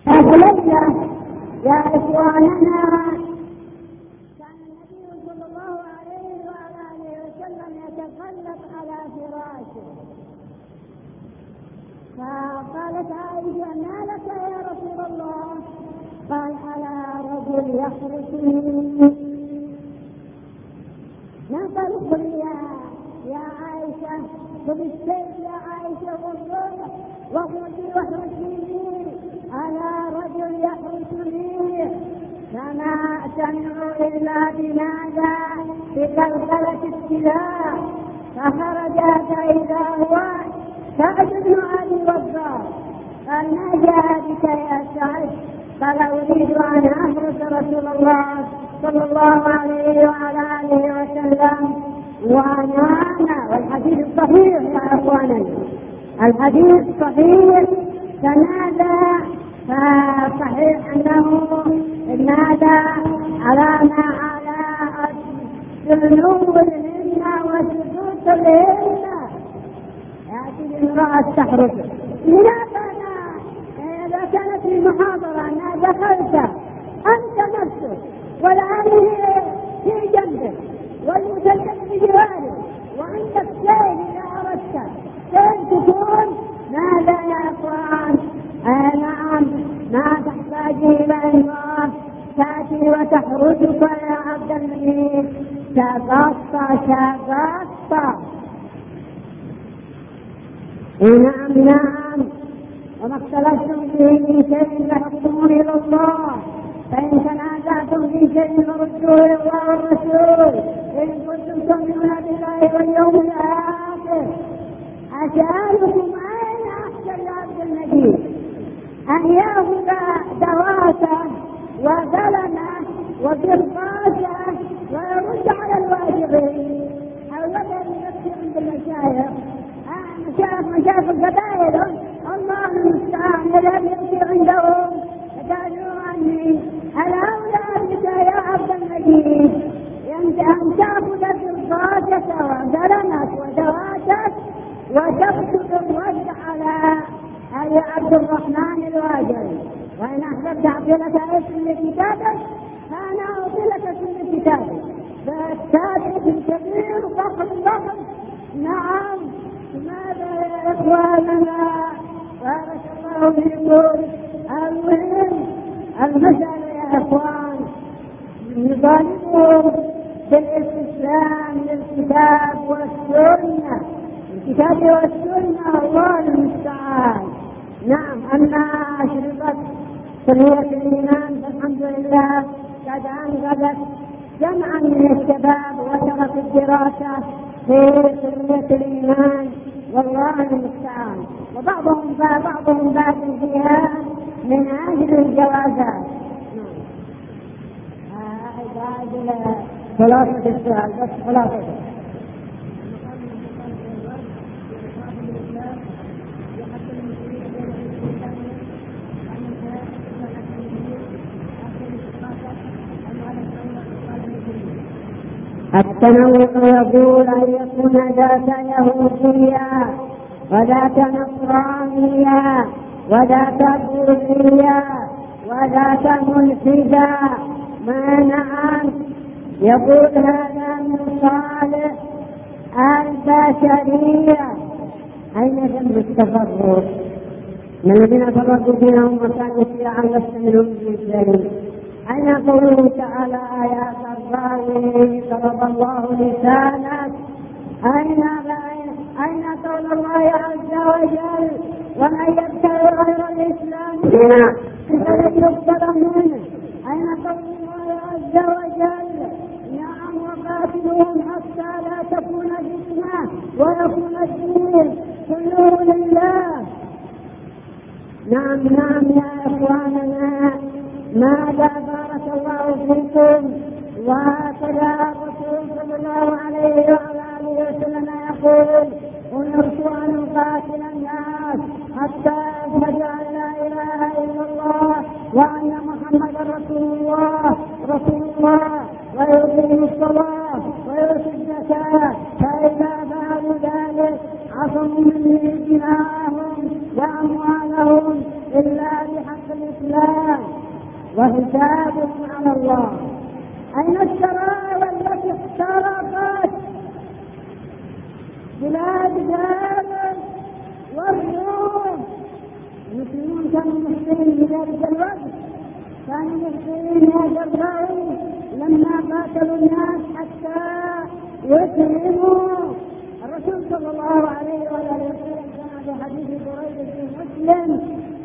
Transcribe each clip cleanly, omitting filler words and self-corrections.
أهلنا يا إخواننا، كان النبي صلى الله عليه وعلى آله وسلم يتفلق على فراشه، فقالت عائشة: ما لك يا رسول الله؟ قال: على رجل يحرسني. ما قال: خذ يا عائشة، خذ السيف يا عائشة والروح وخذي واحرسيني، على رجل يحرسني. فما سمعوا إلا بماذا؟ بقلقلة السلاح، فخرج فإذا هو سعد بن أبي وقاص. قال: ما جاء بك يا سعد؟ قال: أريد أن أحرس رسول الله صلى الله عليه وعلى آله وسلم وأنا والحديث الصحيح يا أخواننا، الحديث صحيح. فنادى، فصحيح أنه نادى على ما على سلوك الهمة وسجود الهمة، هذه المرأة تحرسه. لماذا إذا كانت في محاضرة أنها دخلت أنت نفسك والآن في جنبك والمسلم في جوارك وعندك شيء إذا أردت كيف تكون؟ ماذا يا أخوان؟ نعم، ما تحتاج إلى امرأة تأتي وتحرسك يا عبد الملك. شغطت. نعم. وما اختلفتم فيه من شيء فحكمه إلى الله، فإن تنازعتم في شيء فردوه إلى الله والرسول إن كنتم تؤمنون بالله واليوم الآخر. أسألكم: أين أحسن لعبد المجيد أن يأخذ دواته وقلمه وقرطاسه ويرد على الواجبين، أو يذهب يذكر عند المشايخ مشايخ القبائل الله المستعان يذهب يذكر عندهم فقالوا عني الأولى بك يا عبد المجيد أن تأخذ قرطاسك وقلمك ودواتك وتكتب الرد على عبد الرحمن الواجري، وإن أحببت أعطي لك اسم لكتابك فأنا أعطي لك اسم لكتابك. فالكاتب الكبير ضخم. نعم. ماذا يا إخواننا؟ بارك الله فيكم. المهم المسألة يا إخوان نطالبهم بالاستسلام للكتاب والسنة، الكتاب والسنة الله المستعان. نعم. أما أشرطت سنية الإيمان فالحمد لله قد أنقذت جمعا من الشباب وترك الدراسة في سنية الإيمان والله المستعان، وبعضهم بعد فيها من أجل الجوازات. هذا خلاصة السؤال، بس خلاصة. التنوع يقول أن يكون ذات يهودية وذات نصرانية وذات بوذية وذات ملحدة. ما نعم، يقول هذا من صالح البشرية. أين ذنب التفرق؟ من الذين فرقوا دينهم وكانوا شيعا لست منهم في شيء. أين قوله تعالى آيات الراوي ضرب الله لسانك؟ أين قول الله عز وجل ومن يبتغي غير الإسلام فلن يقبل منه؟ أين قول الله عز وجل نعم وقاتلوهم حتى لا تكون فتنة ويكون الدين كله لله؟ نعم يا إخواننا، ماذا بارك الله فيكم. وهكذا الرسول صلى الله عليه وعلى آله وسلم يقول: أمرت أن أقاتل الناس حتى يشهدوا أن لا إله إلا الله وأن محمدا رسول الله ويقيموا الصلاة ويؤتوا الزكاة، فإذا فعلوا ذلك عصموا مني دماءهم وأموالهم إلا بحق الإسلام وحسابهم على الله. أين الشرائع التي اخترقت بلاد فارس والروم؟ المسلمون كانوا مخطئين بذلك الوقت، كانوا مخطئين هذا الرأي لما قاتلوا الناس حتى يسلموا. الرسول صلى الله عليه وسلم كان في حديث بريدة في مسلم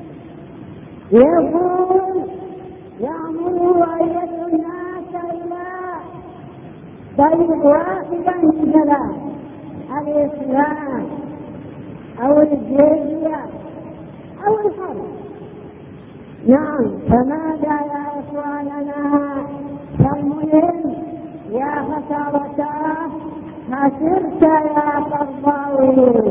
يقول: يأمر أن يدعو الناس إلى طريق واحدا من ثلاث: الإسلام أو الجزية أو الحرب. نعم، فماذا يا إخواننا؟ فالمهم يا خسارتاه خسرت يا قرضاوي.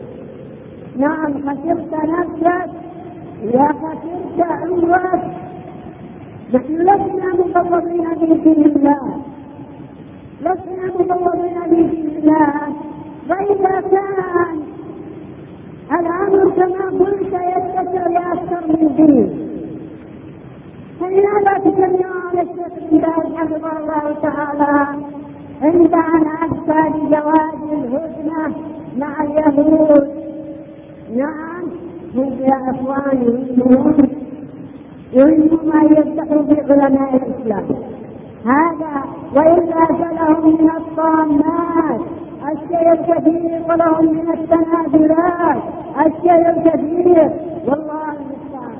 نعم، خسرت نفسك، يا خسرت عمرك. نحن لسنا مفوضين بدين الله، لسنا مفوضين بدين الله. وإذا كان الأمر كما قلت يتسع لأكثر من دين، فلماذا تجمع على الشيخ بن باز حفظه الله تعالى عند أن أفتى بجواز الهدنة مع اليهود؟ نعم، يا إخواني، يريدون أن يفتحوا بعلماء الإسلام هذا، وإلا فلهم من الطامات الشيء الكثير، ولهم من التنازلات الشيء الكثير، والله المستعان.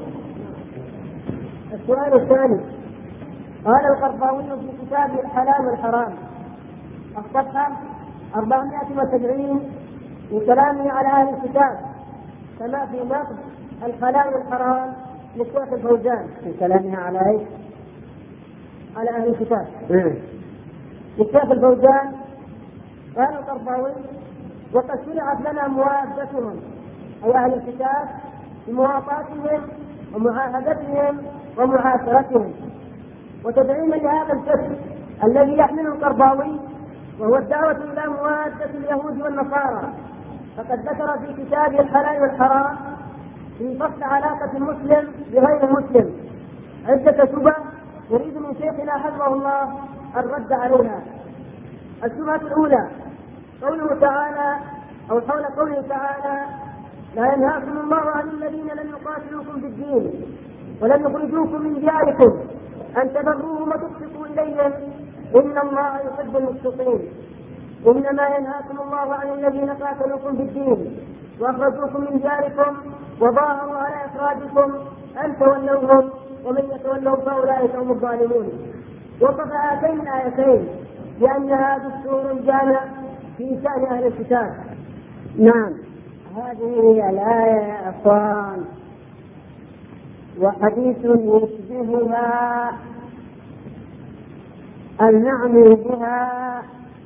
السؤال الثاني: قال القرضاوي في كتابه الحلال والحرام الصفحة 470 من كلامه على أهل الكتاب، كما في نقد الحلال والحرام للشيخ الفوزان في كلامها على ايش؟ على أهل الكتاب. للشيخ الفوزان قال القرضاوي: وقد شرعت لنا موافقتهم أي أهل الكتاب بمواطاتهم ومعاهدتهم ومعاشرتهم، وتدعيما لهذا الفكر الذي يحمله القرضاوي وهو الدعوة إلى موادة اليهود والنصارى. فقد ذكر في كتابه الحلال والحرام في فصل علاقة المسلم بغير المسلم عدة شبه يريد من شيخنا حفظه الله الرد عليها. الشبهة الأولى قوله تعالى أو حول قوله تعالى: لا ينهاكم الله عن الذين لم يقاتلوكم في الدين ولم يخرجوكم من دياركم أن تبروهم وتقسطوا إليهم إن الله يحب المقسطين. إنما ينهاكم الله عن الذين قاتلوكم في الدين وأخرجوكم من دياركم وظاهروا على إخراجكم أن تولوهم ومن يتولوا فأولئك هم الظالمون. وصف هاتين الآيتين بأنها دستور جامع في شأن أهل الكتاب. نعم، هذه هي الآية يا أخوان، وحديث يشبهها النعم بها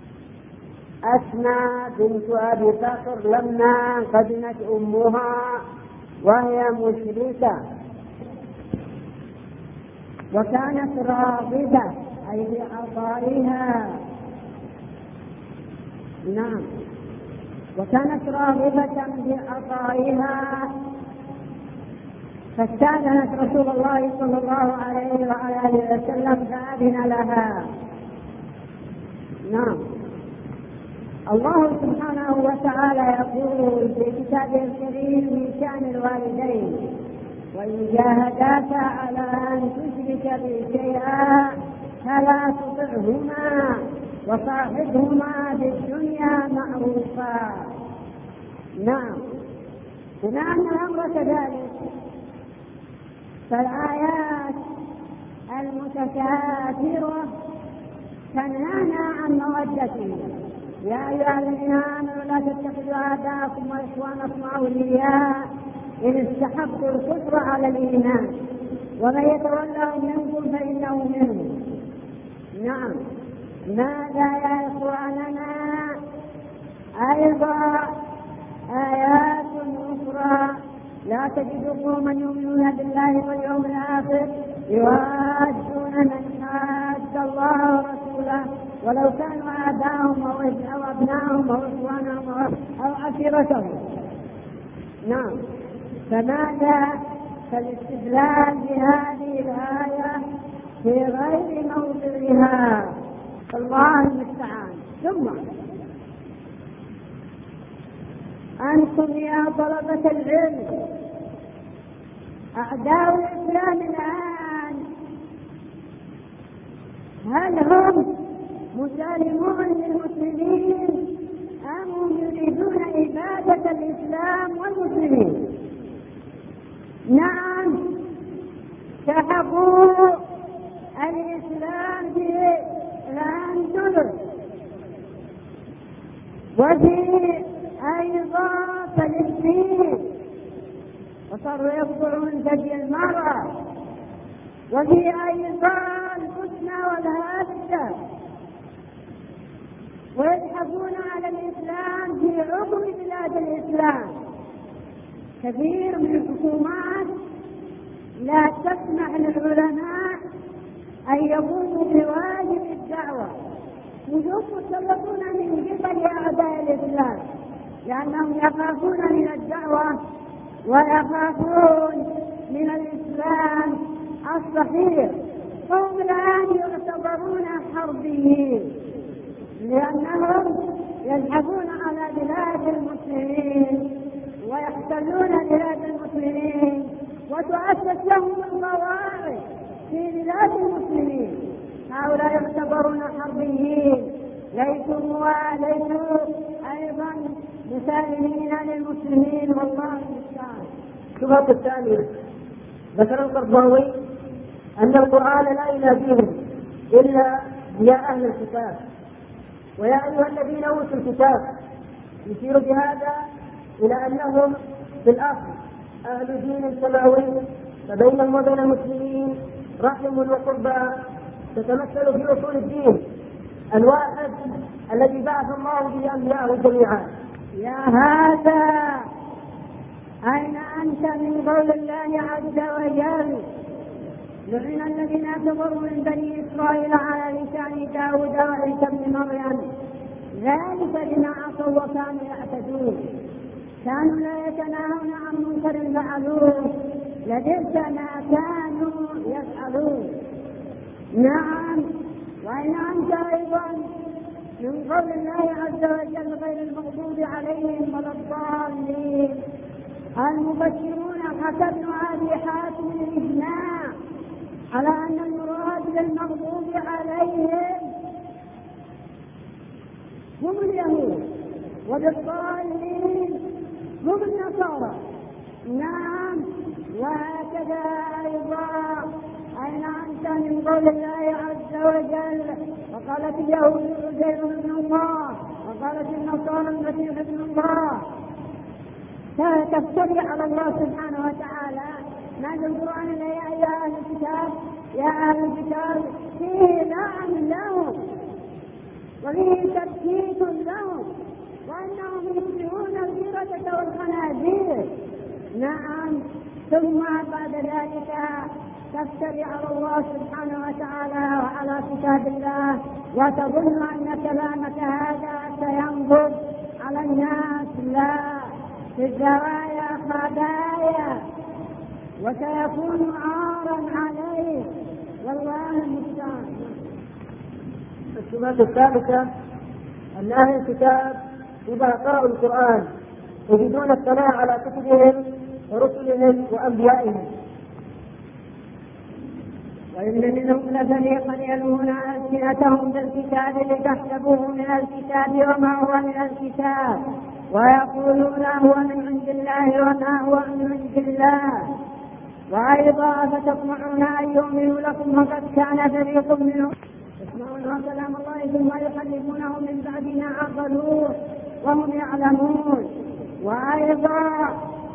أسماء بنت أبي بكر لما قدمت أمها وهي مشركة وكانت راغبة أي في عطائها. نعم، وكانت راغبة في عطائها، فاستأذنت رسول الله صلى الله عليه وعلى آله وسلم فأذن لها. نعم، الله سبحانه وتعالى يقول في كتابه الكريم من شأن الوالدين: وإن جاهداك على أن تشرك بي شيئا فلا تطعهما وصاحبهما في الدنيا معروفا. نعم، بما أن الأمر كذلك فالآيات المتكاثرة تنهانا عن مودته. يا أيها الذين آمنوا لا تتخذوا آباءكم وإخوانكم أولياء إن استحبوا الكفر على الإيمان ومن يتولهم منكم فإنه منهم. نعم، ماذا يا إخواننا؟ أيضا آيات أخرى: لا تجد قوما يؤمنون بالله واليوم الآخر يوادون من حاد الله ورسوله ولو كانوا آباءهم أو أبناءهم أو إخوانهم أو عشيرتهم. نعم، فماذا فالاستدلال بهذه الآية في غير موضعها، الله المستعان. ثم أنتم يا طلبة العلم أعداء الإسلام الآن، هل هم مسالمون للمسلمين أم هم يريدون إبادة الإسلام والمسلمين؟ نعم، سحقوا الإسلام في الأندلس وفي أيضا فلسطين، وصاروا يقطعون ثدي المرأة، وفي أيضا الحسنى والهادة، ويزحفون على الإسلام في عقب بلاد الإسلام. كثير من الحكومات لا تسمح للعلماء أن يقوموا بواجب الدعوة، وهم مسلطون من قبل أعداء الإسلام، لأنهم يخافون من الدعوة ويخافون من الإسلام الصحيح. هم الآن يعتبرون حربيين، لأنهم يزحفون على بلاد المسلمين ويحتلون بلاد المسلمين، وتؤسس لهم القواعد في بلاد المسلمين. هؤلاء يعتبرون حربيين، ليسوا أيضا مسالمين للمسلمين، والله المستعان. الشبهة الثانية، ذكر القرضاوي أن القرآن لا يناديهم إلا يا أهل الكتاب ويا أيها الذين أوتوا الكتاب، يشير بهذا إلى أنهم في الأصل أهل دين سماوي، فبينهم وبين المسلمين رحم وقربى تتمثل في أصول الدين الواحد الذي بعث الله به أنبياءه جميعا. يا هذا أين أنت من قول الله عز وجل لعن الذين كفروا من بني إسرائيل على لسان داود وعيسى بن مريم ذلك بما عصوا وكانوا يعتدون كانوا لا يتناهون عن منكر فعلوه لبئس ما كانوا يفعلون. نعم، وأين أنت أيضا من قول الله عز وجل غير المغضوب عليهم ولا الضالين المبشرون حسب أبي حاتم الإجماع على أن المراد بالمغضوب عليهم هم اليهود وبالضالين هم النصارى. نعم، وهكذا أيضا أين أنت من قول الله عز وجل وقالت اليهود عزير ابن الله وقالت النصارى المسيح ابن الله. تفتري على الله سبحانه وتعالى. نازل القرآن يا أيها أهل الكتاب يا أهل الكتاب فيه لعن لهم وفيه تبكيت لهم وأنهم يتبعون القردة والخنازير. نعم، ثم بعد ذلك تفتري على الله سبحانه وتعالى وعلى كتاب الله وتظن أن كلامك هذا سينضب على الناس. لا، في الزوايا خبايا وسيكون عارا عليه، والله المستعان. الشبهة الثالثة أن أهل الكتاب إذا قرأوا القرآن يجدون الثناء على كتبهم ورسلهم وأنبيائهم. وإن منهم لفريقا يلوون ألسنتهم بالكتاب لتحسبوه من الكتاب وما هو من الكتاب ويقولون هو من عند الله وما هو من عند الله. وأيضا فتطمعون أن يؤمنوا لكم وقد كان فريق منهم يسمعون كلام الله ثم يحرفونه من بعد ما عقلوه وهم يعلمون. وأيضا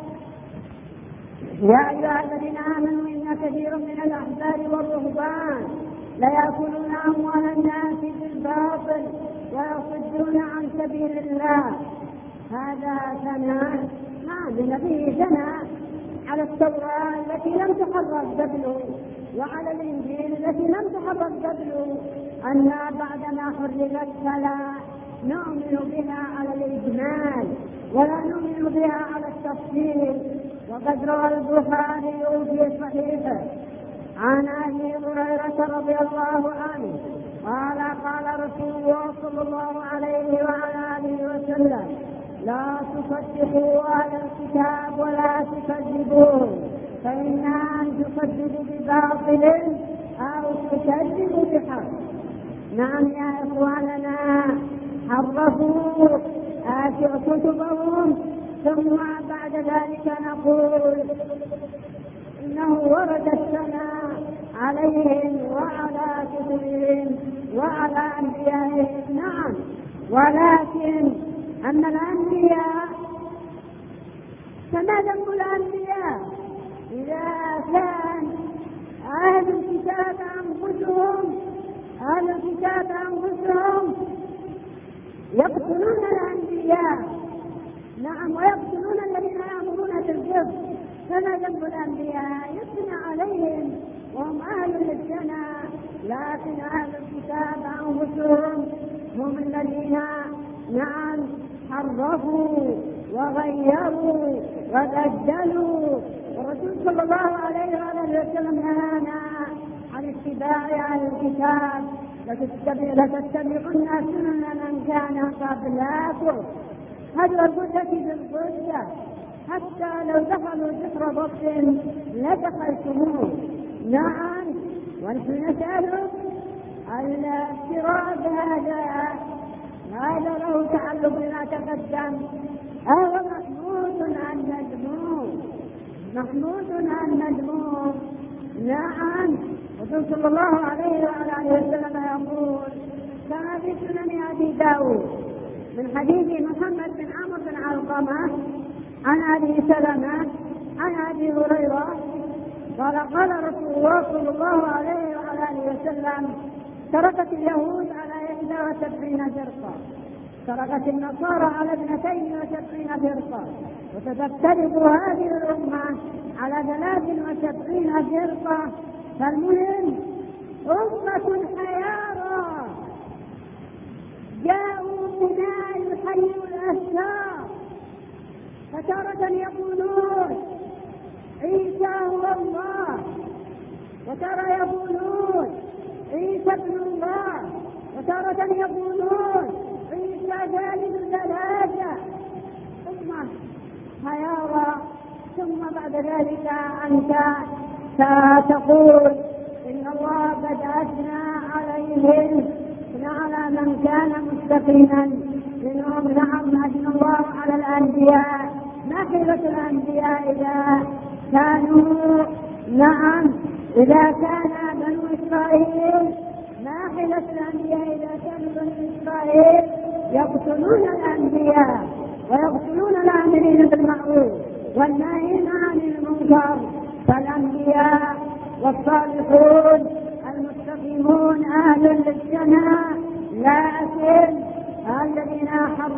يا أيها الذين آمنوا إن كثير من الأحبار والرهبان ليأكلون أموال الناس بالباطل ويصدون عن سبيل الله. هذا ثناء ما فيه ثناء على التوراة التي لم تحرف قبله وعلى الإنجيل التي لم تحرف قبله أنها بعدما حرفت فلا نؤمن بها على الإجمال ولا نؤمن بها على التفصيل، وقد روى البخاري في صحيحه عن أبي هريرة رضي الله عنه قال قال رسول الله صلى الله عليه وعلى آله وسلم: لا تصدقوا أهل الكتاب ولا تكذبوهم، فإنها أن تصدقوا بباطل أو تكذبوا بحق. نعم يا إخواننا، حرفوا كتبهم، ثم بعد ذلك نقول إنه ورد الثناء عليهم وعلى كتبهم وعلى أنبيائهم. نعم، ولكن أما الأنبياء فما ذنب الأنبياء إذا كان أهل الكتاب أنفسهم يقتلون الأنبياء؟ نعم، ويقتلون الذين يأمرون بالقسط، فما ذنب الأنبياء؟ يثنى عليهم وهم أهل للجنة، لكن أهل الكتاب أنفسهم هم الذين نعم حرفوا وغيروا وبدلوا. والرسول صلى الله عليه وسلم نهانا عن اتباع أهل الكتاب: لتتبعن سنن من كان قبلكم. هذا القدة بالقدة، حتى لو دخلوا جسر بطن لدخلتموه. نعم، ونحن نسألك الافتراض هذا له تعلق بما تقدم، هو محمود عن مذموم. نعم، الرسول صلى الله عليه وعلى وسلم يقول كما في سنن أبي داود من حديث محمد بن عمرو بن علقمة عن أبي سلمة عن أبي هريرة قال قال رسول الله صلى الله عليه وعلى وسلم: تركت اليهود على 71 فرقة، تركت النصارى على 72 فرقة، وستفترق هذه الأمة على 73 فرقة. فالمهم أمة حيارى جاءوا بناء الحي والأشجار، فتارة يقولون عيسى هو الله، وتارة يقولون عيسى ابن الله، وتارة يقولون عيسى ثالث ثلاثة. أمة حيارى. ثم بعد ذلك أنت ستقول إن الله قد أثنى عليهم، على من كان مستقيما منهم. نعم، أثنى الله على الأنبياء. ما حيلة الأنبياء إذا كانوا إذا كان بنو إسرائيل، ما حيلة الأنبياء إذا كانوا بنو إسرائيل يقتلون الأنبياء ويقتلون الآمرين بالمعروف والناهين عن المنكر. فالأنبياء والصالحون المستقيمون أهل للجنة، لكن الذين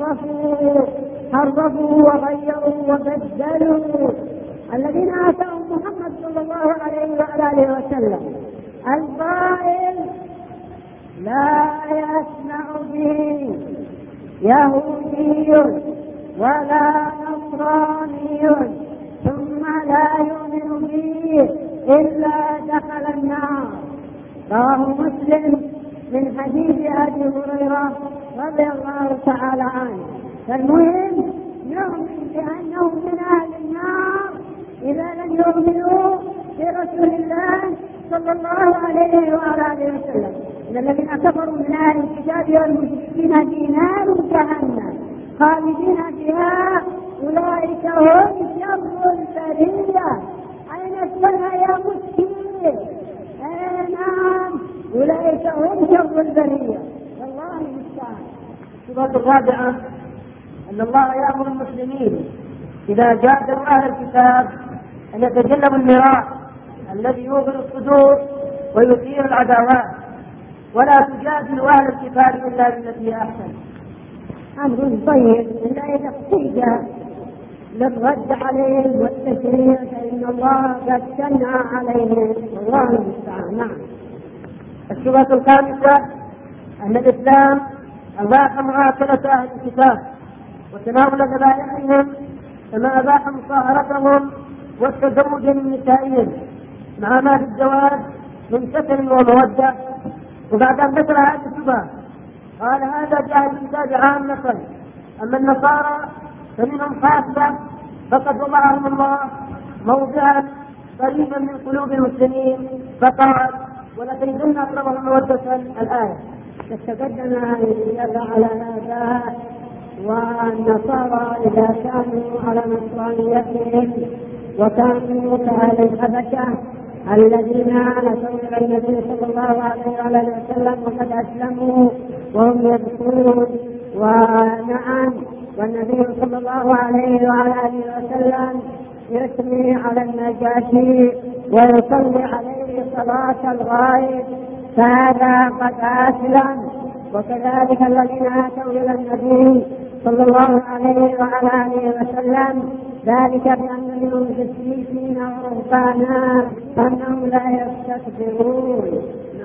حرفوا وغيروا وبدلوا، الذين آتاهم محمد صلى الله عليه وآله وسلم القائل: لا يسمع به يهودي ولا نصراني ثم لا يؤمن به إلا دخل النار. رواه مسلم من حديث أبي هريرة رضي الله تعالى عنه. فالمهم نؤمن بأنهم من أهل النار إذا لم يؤمنوا برسول الله صلى الله عليه وآله وسلم. إن الذين كفروا من أهل الكتاب والمشركين في نار جهنم خالدين فيها أولئك هم شر البرية. أين السنة يا مسكين؟ نعم، أولئك هم شر البرية، والله المستعان. الصفة الرابعة أن الله يأمر المسلمين إذا جادلوا أهل الكتاب أن يتجنبوا المراء الذي يوغل الصدور ويثير العداوات، ولا تجادلوا أهل الكتاب إلا بالتي هي أحسن. أمر طيب، إلا إذا احتج للرد عليهم والتشريع فإن الله قد ثنى عليهم، والله المستعان. نعم. الشبهة الخامسة أن الإسلام أباح معاكلة أهل الكتاب وتناول ذبائحهم كما أباح مصاهرتهم والتزوج من نسائهم مع ما في الزواج من ستر ومودة. وبعد أن ذكر هذه الشبهة قال هذا في أهل الكتاب عامة، أما النصارى فمنهم خاصة فقد وضعهم الله موضعا قريبا من قلوب المسلمين، فقال ولتجدن أقربهم مودة الآية. تقدم على هذا. والنصارى إذا كانوا على نصرانيتهم وكانوا كأهل الحبشة الذين نسوا إلى النبي صلى الله عليه وسلم وقد أسلموا وهم يبكون، ونعم والنبي صلى الله عليه وسلم يثني على النجاشي ويصلي عليه صلاة الغائب، فهذا قد أسلم. وكذلك الذين أتوا إلى النبي صلى الله عليه وسلم ذلك بأن منهم قسيسين ورهبانا أنهم لا يستكبرون.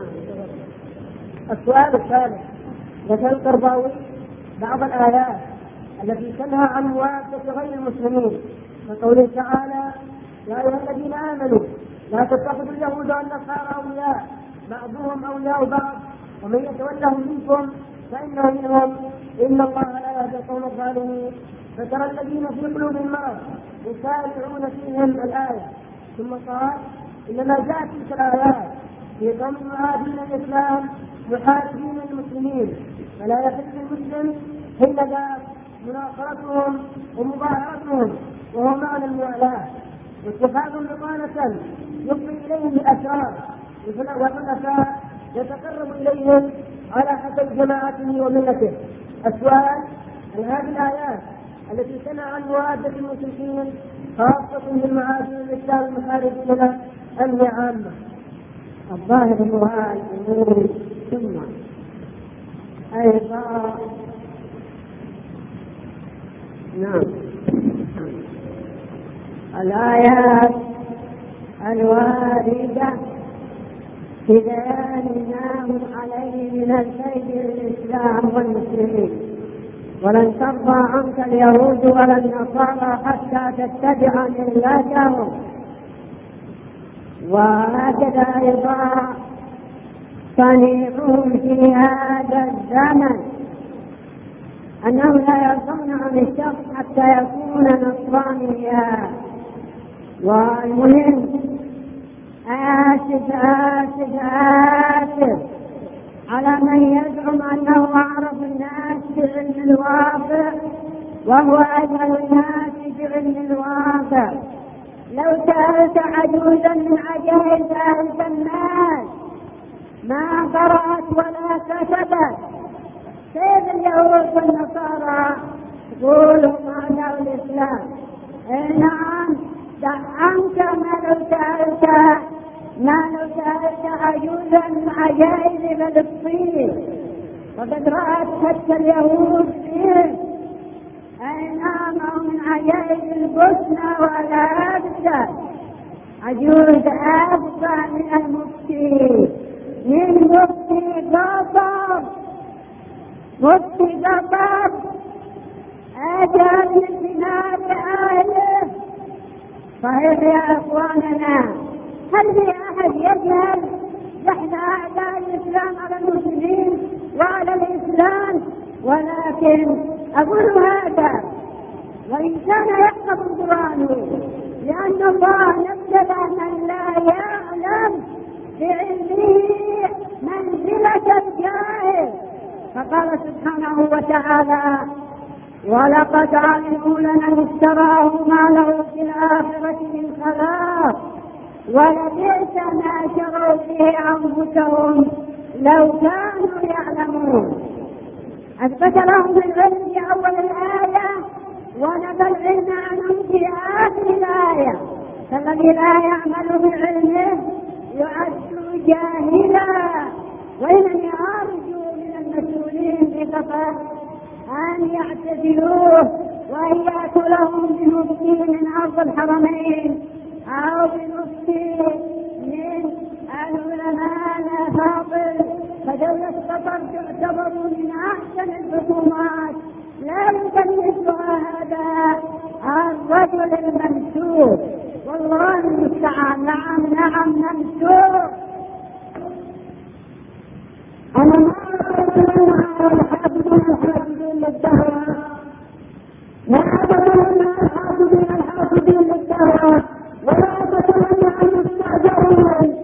السؤال الثالث: ذكر القرضاوي بعض الآيات التي تنهى عن موافقة غير المسلمين، كقوله تعالى: يا أيها الذين آمنوا لا تتخذوا اليهود والنصارى أولياء بعضهم أولياء بعض ومن يتولهم منكم فإنه منهم إن الله لا يهدي القوم الظالمين. فترى الذين في قلوبهم مرض يسارعون فيهم الآية. ثم قال: إنما جاءت تلك الآيات في قوم معادين الإسلام محاربين المسلمين، فلا يحل للمسلم حينئذ مناصرتهم ومظاهرتهم، وهو معنى الموالاة، واتخاذهم بطانة يفضي إليهم بالأسرار والخلفاء يتقرب إليهم على حسب جماعته وملته. السؤال: هل هذه الآيات التي تنهى عن موادة المشركين خاصة بالمعادين الإسلام المحاربين أم هي عامة؟ الظاهر هو الأمور. ثم أيضا نعم الآيات الواردة في بيان ما هم عليه من الخير للإسلام والمسلمين: ولن ترضى عنك اليهود ولا النصارى حتى تتبع ملتهم. وهكذا أيضا صنيعهم في هذا الزمن أنهم لا يرضون عن الشخص حتى يكون نصرانيا. والمهم آسف على من يزعم أنه أعرف الناس بعلم الواقع وهو أجهل الناس بعلم الواقع. لو سألت عجوزا من عجائز أهل الناس ما قرأت ولا كتبت، كيف اليهود والنصارى يقولوا معنى الإسلام؟ نعم، عنك ما لو سألت عجوزا من عجائز فلسطين وقد رأت حتى اليهود فيه. نعم، من عجائز البوسنة والهرسة عجوز أفضل من المفتي، من مفتي قطر أتى من بناء أهله. صحيح يا أخواننا، هل في أحد يجهل نحن أعداء الإسلام على المسلمين وعلى الإسلام؟ ولكن أقول هذا وإن كان يحفظ القرآن، لأن الله نزل من لا يعلم بعلمه منزلة الجاهل، فقال سبحانه وتعالى: ولقد علموا لمن اشتراه ما له في الآخرة من خلاق ولبئس ما شروا به أنفسهم لو كانوا يعلمون. أثبت لهم العلم في أول الآية ونفى العلم عنهم في آخر الآية، فالذي لا يعمل بعلمه يعد جاهلا. وإنني أرجو من المسؤولين في قطر أن يعتزلوه وأن يأتوا لهم بمفتي من أرض الحرمين أو بمفتي من العلماء الأفاضل، فدولة قطر تعتبر من أحسن الحكومات، لا يمكن مثلها هذا الرجل المنسوب. والله المستعان. نعم نمسوه. أنا ما أقول الحاسدين للدهر، ما أقول الحاسدين للدهر، ولا أقول عن المستأجرين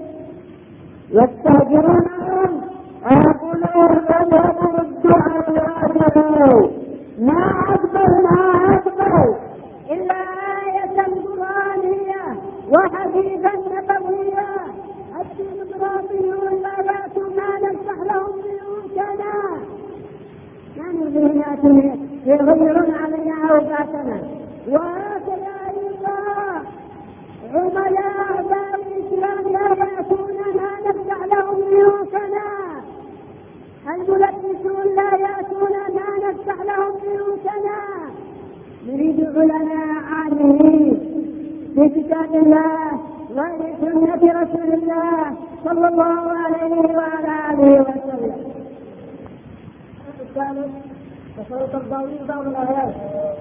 يستأجرونهم ويقولون اذهبوا ردوا أولادهم. ما أقبل إلا آية قرآنية وحديثا نبويا. الديمقراطيون لا يأتون ما نفتح لهم بيوتنا، يعني يغيرون علينا أوقاتنا. وهكذا أيضا عملاء دار الإسلام لا يأتون ما نفتح لهم بيوتنا. الملبسون لا يأتون ما نفتح لهم بيوتنا. نريد علماء عالمين في كتاب الله وفي سنة رسول الله صلى الله عليه وعلى آله وسلم. الثالث تصور التربوي بعض الآيات.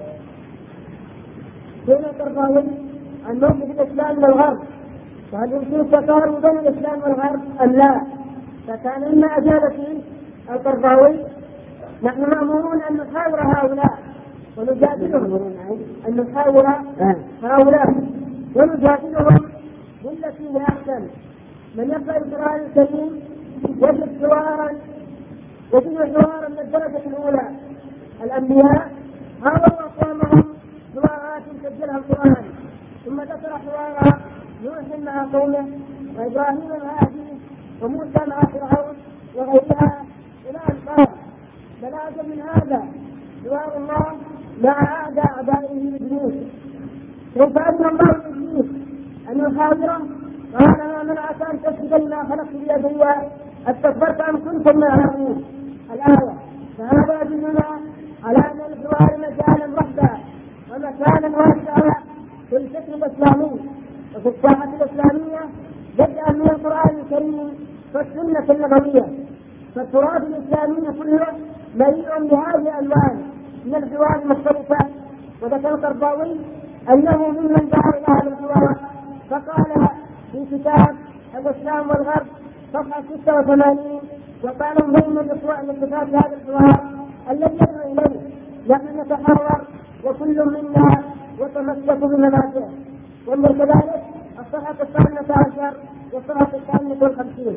فين التربوي؟ النوع في الإسلام والغرب، وهل يمكن تقارب بين الإسلام والغرب أم لا؟ فكان مما أجاب فيه التربوي نحن مأمورون أن نحاور هؤلاء ونجادلهم، أن نحاور هؤلاء ونجادلهم بالتي هي أحسن. من يقرأ القرآن الكريم يجد حوارا من الدرجة الأولى. الأنبياء هاوروا أقوامهم حوارات سجلها القرآن، ثم ذكر حوار نوح مع قومه وإبراهيم الهادي وموسى مع فرعون وغيرها إلى أن قال بلاغا من هذا حوار الله مع أعدائه إبليس. كيف أذن الله إبليس أن يحاوره؟ قال ما منعك أن تسجد لما خلقت بيدي استكبرت أم كنت من العالمين؟ الآية. فهذا يدلنا على أن الحوار مجالا رحبا ومكانا واسعا في الفكر الإسلامي وفي الساحة الإسلامية، بدءا من القرآن الكريم والسنة النبوية. فالتراث الإسلامي كله مليء بهذه الألوان من الحوار المختلفة. وذكر القرضاوي أنه ممن دعا إلى هذا الحوار، فقال في كتاب الإسلام والغرب صفحة 86 وقال ضمن الاتفاق هذا الحوار الذي يدعو إليه نحن نتحاور وكل منا يتمسك بمنافعه. ومن كذلك الصفحة 12 والصفحة 52.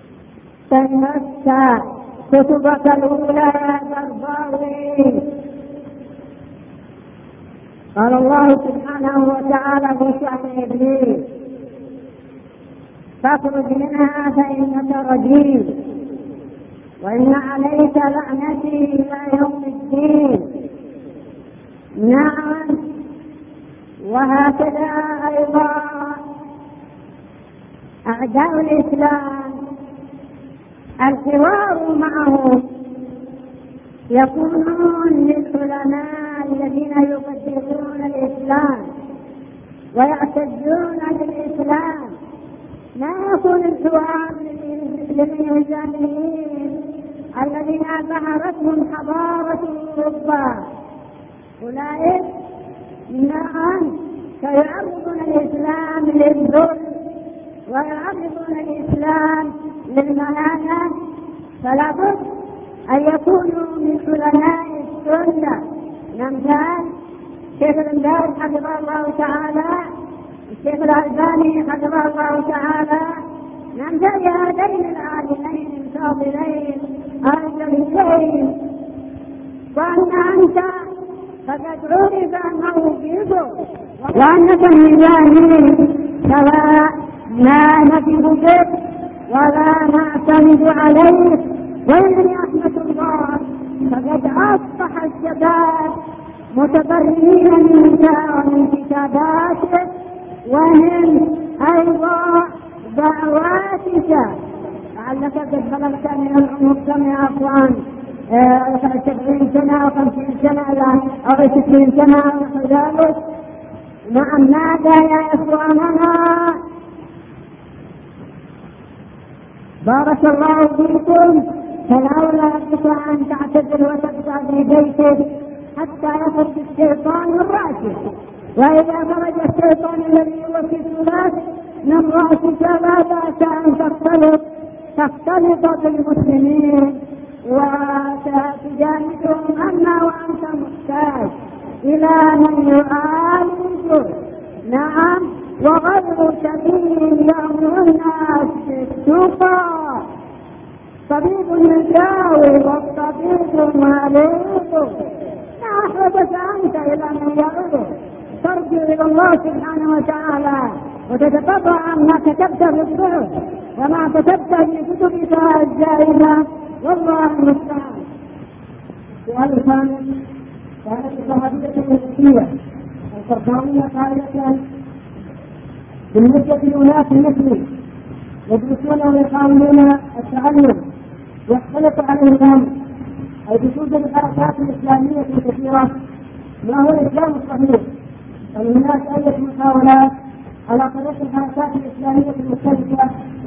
تنسى كتبك الأولى يا قرضاوي. قال الله سبحانه وتعالى في شأن إبليس فاخرج منها فإنك رجيم وإن عليك لعنتي إلى يوم الدين. نعم، وهكذا أيضا أعداء الإسلام الحوار معهم يكونون للعلماء الذين يقدسون الإسلام ويعتزون بالإسلام، لا يكون الحوار للإنسانيين الذين ظهرتهم حضارة أوروبا. أولئك نعم سيعرضون الإسلام للذل ويعرضون الإسلام للمهانة، فلا بد أن يكونوا من علماء السنة نمثال الشيخ الإمداد حفظه الله تعالى، الشيخ الألباني حفظه الله تعالى، نمثال هذين العالمين الفاضلين الجليلين. وأن أنت فقد عرف موقفه وأنك ميزاني سواء ما نفذ بك ولا نعتمد عليك. وإنني أحمد الله فقد أصبح الشباب متضررين منك ومن كتاباتك ومن أيضا دعواتك، لعلك قد بلغت من العمر كم عفوا 70 سنة أو 50 سنة أو 60 سنة أو ذلك. نعم، ماذا يا إخواننا؟ بارك الله فيكم. فلولا بك أن تعتذر وتبقى في بيتك حتى يخرج الشيطان من رأسك. وإذا خرج الشيطان الذي يوسوس لك من رأسك لا بأس أن تختلط بالمسلمين وتجاهدهم أما وأنت محتاج إلى من يعالج. نعم، وغير سبيل يأمر الناس بالتقى. طبيب يداوي والطبيب مريض. لا حدث أنت إلى من يعوده، ترجع إلى الله سبحانه وتعالى وتتقطع ما كتبت في الصحف وما كتبت في كتبك الزائدة، والله المستعان. السؤال الثاني: كانت الصحابية المسيحية القرضاوية قائلة بالنسبة لأناس مثلي يدرسون ويحاولون التعلم يختلط عليهم الأمر، أي بتوجد الحركات الإسلامية الكثيرة ما هو الإسلام الصحيح، أي هناك أي محاولات على طريق الحركات الإسلامية المختلفة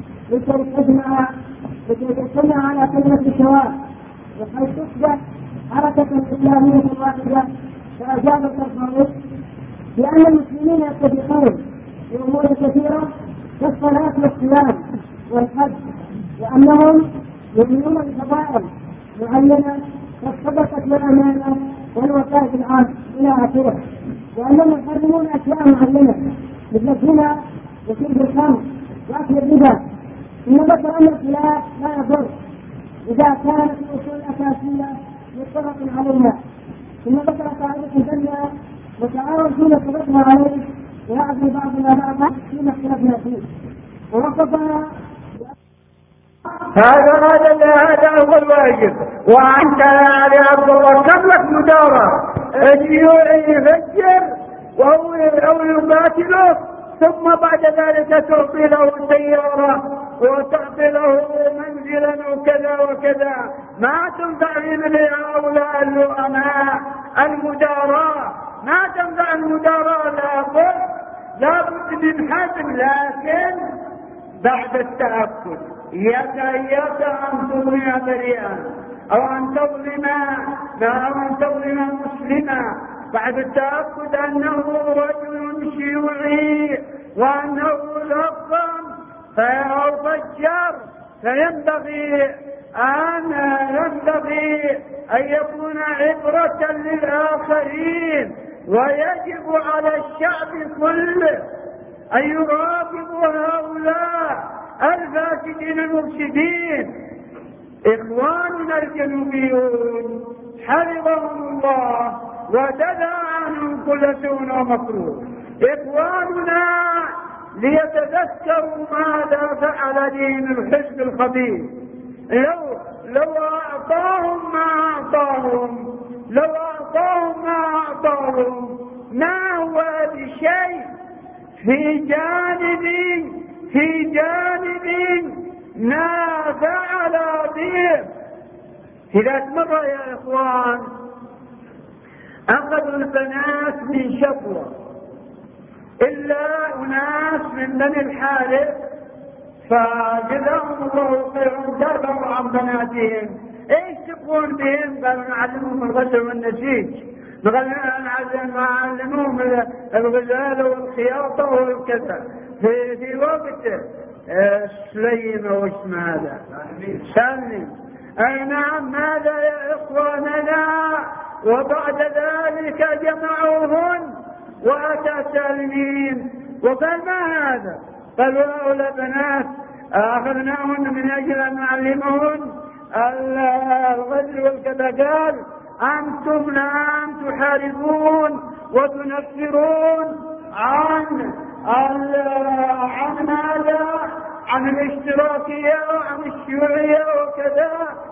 لكي تجتمع على كلمة سواء وحيث تصبح حركة إسلامية واحدة. فأجاب القرضاوي بأن المسلمين يتفقون في أمور كثيرة كالصلاة والصيام والحج، وأنهم يؤمنون بفضائل معينة كالصدقة والأمانة والوفاء بالعهد إلى آخره، وأنهم يحرمون أشياء معينة مثل الزنا وشرب الخمر وأكل الربا. إن ذكر أن الخلاف لا يضر إذا كانت الأصول الأساسية متفق عليها. ثم ذكر قاعدة الجنة وتعاون فيما اتفقنا عليه ويعزي بعضنا بعضا فيما اختلفنا فيه، ووصفها هذا هو الواجب. وأنت يا عبد الله كم لك مدارة يفجر أو يقاتله، ثم بعد ذلك تعطي له سيارة وتعطي له منزلا وكذا وكذا، ما تنفع مثل هؤلاء اللؤماء المداراة، ما تنفع المداراة. لابد من حزم، لكن بعد التأكد. إياك أن تظلم بريئا أو أن تظلم مسلما بعد التأكد أنه رجل شيوعي وأنه لغم أو فجر، فينبغي أن يكون عبرة للآخرين. ويجب على الشعب كله أن يراقبوا هؤلاء الفاسدين المفسدين. إخواننا الجنوبيون حفظهم الله ودفع عنهم كل سوء ومكروه. إخواننا ليتذكروا ماذا فعل دين الحزب الخبيث. لو أعطاهم ما أعطاهم ما هو بشيء في جانب ما فعل به. إذا مرة يا إخوان أخذوا البنات من شبوة إلا أناس من بني الحارث فجزاهم الله خيرا دافعوا عن بناتهم. ايش تقول بهم؟ قالوا نعلمهم الغسل والنسيج، نعلمهم الغزالة والخياطة والكذا في وقت سليمة واسم هذا سلم. أي نعم، ماذا يا إخواننا؟ وبعد ذلك جمعوهن وأتى سالمين وقال ما هذا؟ قالوا هؤلاء بنات أخذناهن من أجل أن نعلمهن الغزل والكذا. قال أنتم الآن تحاربون وتنفرون عن ماذا؟ عن الاشتراكية وعن الشيوعية وكذا.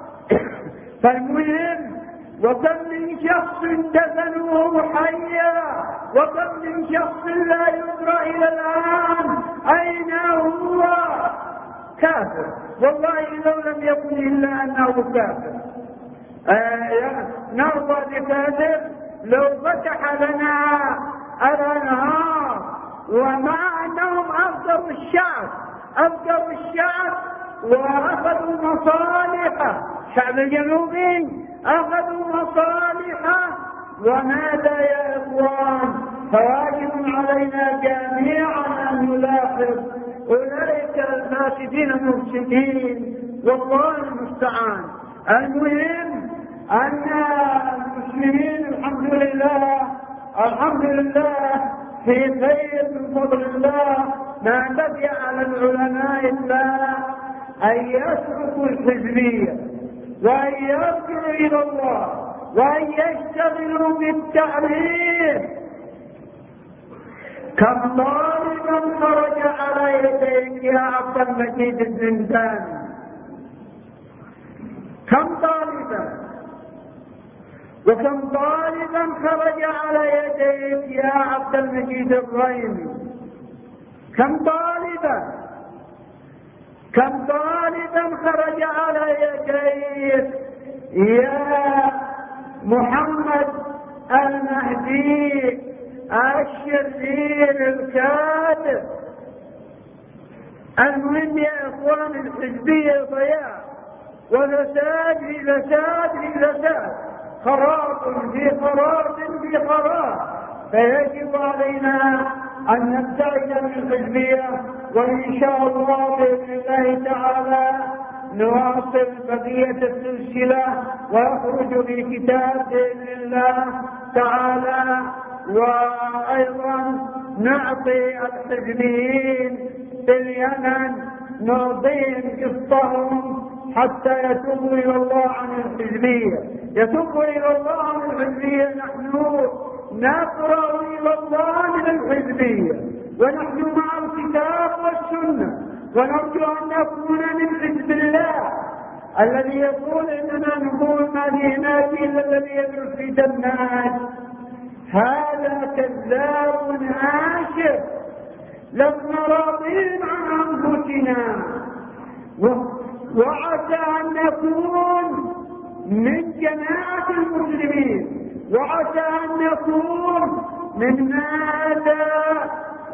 فالمهم، وكم من شخص دفنوه حيا، وكم من شخص لا يدرى إلى الآن أين هو. كافر والله، لو لم يكن إلا أنه كافر. نرضى بكافر لو فتح لنا الأنهار، ومع أنهم أفقروا الشعب وأخذوا مصالحه. الشعب الجنوبي أخذوا مصالحه. وماذا يا إخوان؟ فواجب علينا جميعا أن نلاحظ أولئك الفاسدين المفسدين، والله المستعان. المهم أن المسلمين الحمد لله في خير من فضل الله. ما بقي على العلماء إلا أن يتركوا الحزبية وأن يرجعوا إلى الله وأن يشتغلوا بالتعليم. كم طالبا خرج على يديك يا عبد المجيد الزنداني، كم طالبا، وكم طالبا خرج على يديك يا عبد المجيد الريمي، كم طالبا خرج على يديك يا محمد المهدي الشرير الكاذب. المهم يا اخوان، الحزبية ضياع وفساد في فساد في فساد، خراب في خراب في خراب. فيجب علينا أن نبتعد من الحزبية، وإن شاء الله بإذن الله تعالى نواصل بقية السلسلة ويخرج في كتاب بإذن الله تعالى. وأيضا نعطي الحزبيين في اليمن، نعطيهم قسطهم حتى يتوبوا إلى الله عن الحزبية، يتوبوا إلى الله عن الحزبية. نحن نقرأ إلى الله من الحزبية، ونحن مع الكتاب والسنة، ونرجو أن نكون من حزب الله الذي يقول إننا نقول ما في نادي إلا الذي يدرس في دماج. هذا كذاب عاشر، لسنا راضين عن أنفسنا، وعسى أن نكون من جماعة المسلمين، وعسى أن نكون من ماذا؟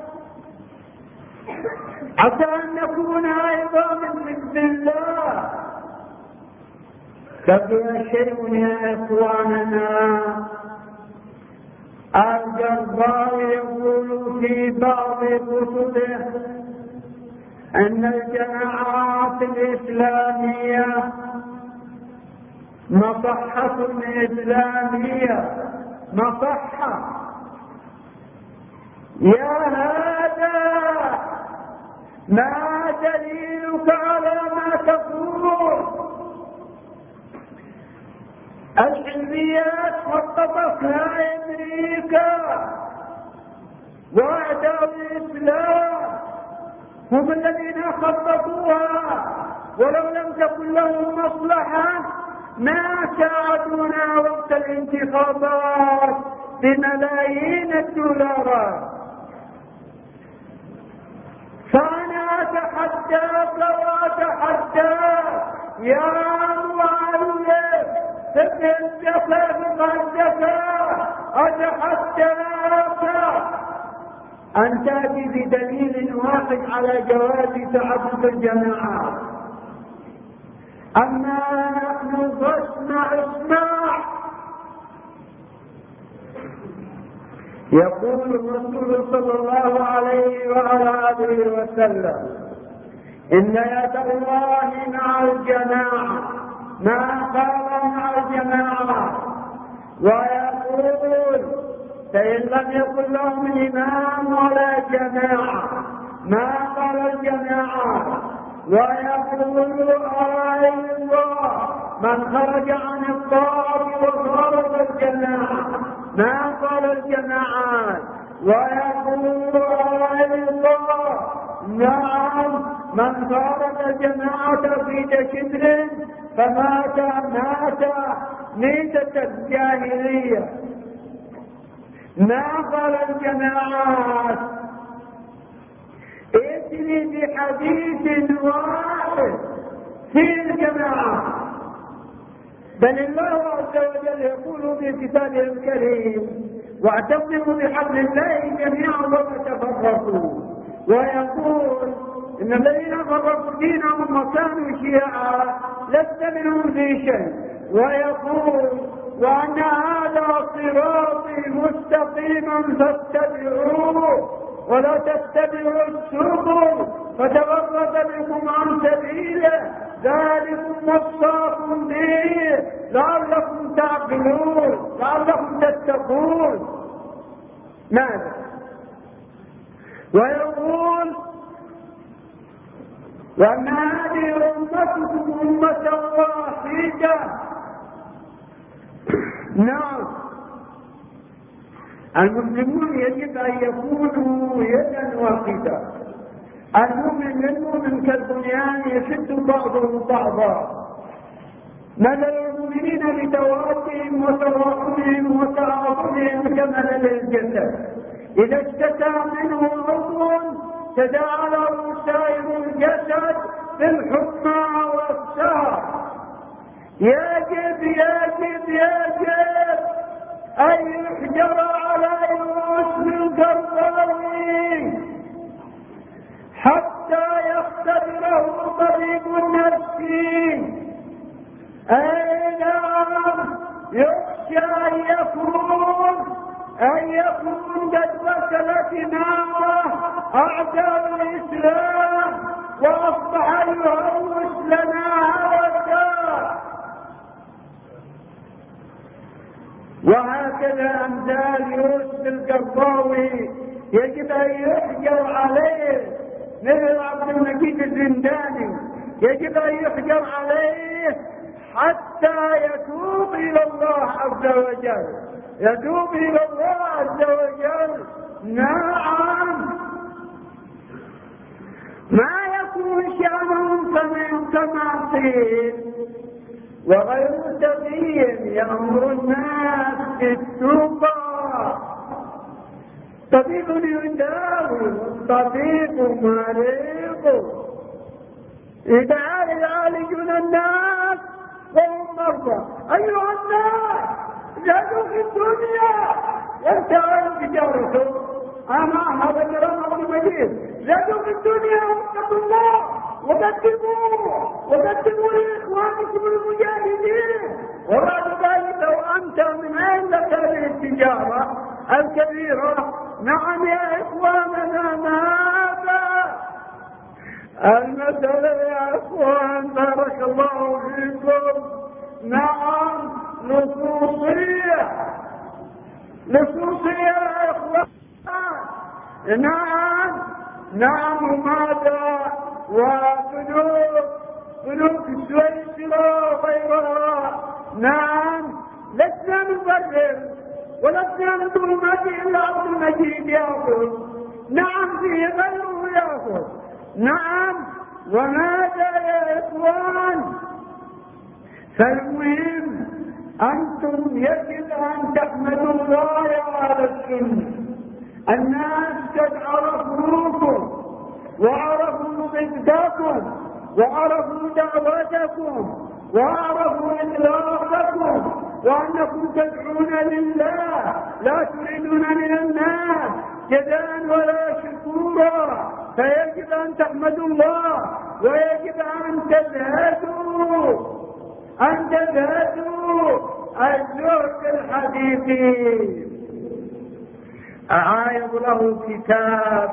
عسى أن نكون أيضا من حزب الله. بقي شيء يا إخواننا، الجرباء يقول في بعض كتبه أن الجماعات الإسلامية مصحة إسلامية، مصحة. يا هذا ما دليلك على ما تقول؟ الحزبيات خططتها أمريكا وأعداء الإسلام، هم الذين خططوها، ولو لم تكن لهم مصلحة ما ساعدونا وقت الانتخابات بملايين الدولارات. فأنا أتحداك وأتحداك يا معلم فقه الزكاة، أتحداك أن تأتي بدليل واحد على جواز تعدد الجماعات. أما نحن اسمع، يقول الرسول صلى الله عليه وعلى آله وسلم: إن يد الله مع الجماعة، ما قال مع الجماعة. ويقول: فإن لم يكن لهم إمام ولا جماعة، ما قال الجماعة. ويقول: أيضا من خرج عن الطاعة وخالف الجماعة، ما قال الجماعة. ويقول: أيضا نعم من خالف الجماعة في شبر فمات ميتة الجاهلية. ما قال الجماعات. ائتني بحديث واحد في الجماعة. بل الله عز وجل يقول في كتابه الكريم: واعتصموا بحبل الله جميعا ولا تفرقوا. ويقول: إن الذين فرقوا دينهم وكانوا شيعا لست منهم في شيء. ويقول: وأن هذا صراطي مستقيما فاتبعوه ولا تتبعوا السبل فتفرق بكم عن سبيله ذلكم وصاكم به لعلكم تعقلون لعلكم تتقون. ماذا؟ ويقول وأن هذه أمتكم أمة واحدة. نعم، المسلمون يجب أن يكونوا يدا واحدة. المؤمن للمؤمن كالبنيان يشد بعضهم بعضا. مثل المؤمنين بتوادهم وتراحمهم وتعاطفهم كمثل الجسد إذا اشتكى منه عضو تداعى له سائر الجسد بالحمى والسهر. يجب يجب يجب أن يحجر على رؤوس القرضاوي حتى يختبره طبيب النفس. أي نعم، يخشى أن يكون قد وصلت معه أعداء الإسلام وأصبح يهوش لنا هوسا. وهكذا أمثال يوسف القرضاوي يجب أن يحجر عليه، مثل عبد المجيد الزنداني يجب أن يحجر عليه حتى يتوب إلى الله عز وجل، يتوب إلى الله عز وجل. نعم، ما يكون شأنهم كما قيل، وغير سبيل يأمر الناس بالتقى. طبيب يداوي والطبيب مريض، إذا يعالجون الناس وهم مرضى. أيها الناس زادوا في الدنيا ينتهي تجارته. أنا هذا كلام عبد المجيد. زادوا في الدنيا واتقوا الله وقدموا لإخوانكم المجاهدين. وبعد ذلك لو أنت من أين لك هذه التجارة الكبيرة؟ نعم يا إخواننا، ماذا المسألة يا إخوان بارك الله فيكم؟ نعم، لصوصية يا إخوان. نعم، ماذا؟ وبنوك السويسرا وغيرها. نعم، لسنا نبرر ولسنا نقول ما فيه إلا عبد المجيد يأخذ. نعم، فيه غيره يأخذ. نعم، وماذا يا إخوان؟ فالمهم أنتم يجب أن تحمدوا الله على السنة. الناس قد عرفوكم وعرفوا صدقكم وعرفوا دعوتكم وعرفوا إخلاصكم وأنكم تدعون لله لا تريدون من الناس جزاء ولا شكورا. فيجب أن تحمدوا الله ويجب أن تزهدوا الزهد الحديثي. أعايض له كتاب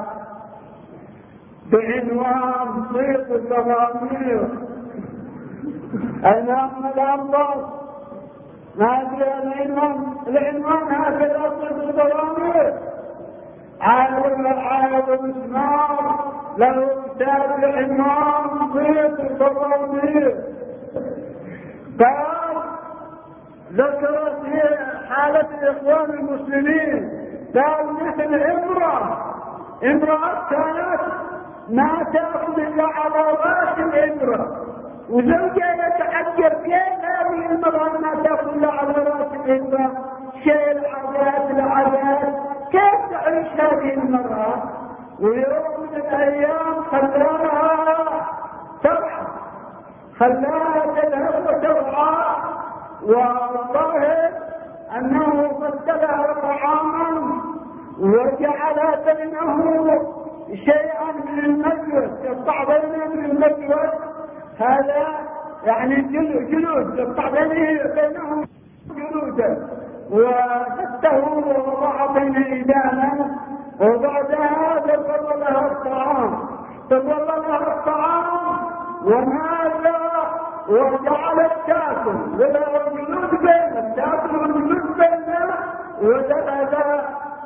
بعنوان صيغ الضمائر. الإمام الأنبار ما أدري العنوان هكذا صيغ الضمائر. عايض مسمار له كتاب بعنوان صيغ الضمائر. قال ذكر في حالة الإخوان المسلمين، قال مثل امرأة كانت ما تأخذ إلا على رأس الامرأة، وزوجها يتحجر كيف هذه المرأة ما تأخذ إلا على رأس الامرأة، شيء العادات كيف تعيش هذه المرأة؟ ويوم من الأيام خلاها تذهب وترعى، والله أنه بدلها طعاما وجعل بينه شيئا من المجوس، يقطع بينه من المجوس، هذا يعني جلود يقطع بينه جلوده وشته ووضع بين إيدانه، وبعد هذا سوى لها الطعام ونادى وجعلت تاكل وله الجلود بينه، تاكل والجلود بينه، وذهب